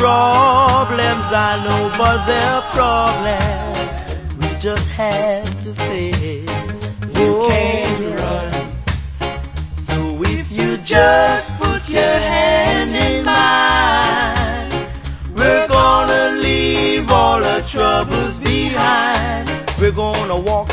problems, I know, but they're problems we just have to face. You can't run. So if you just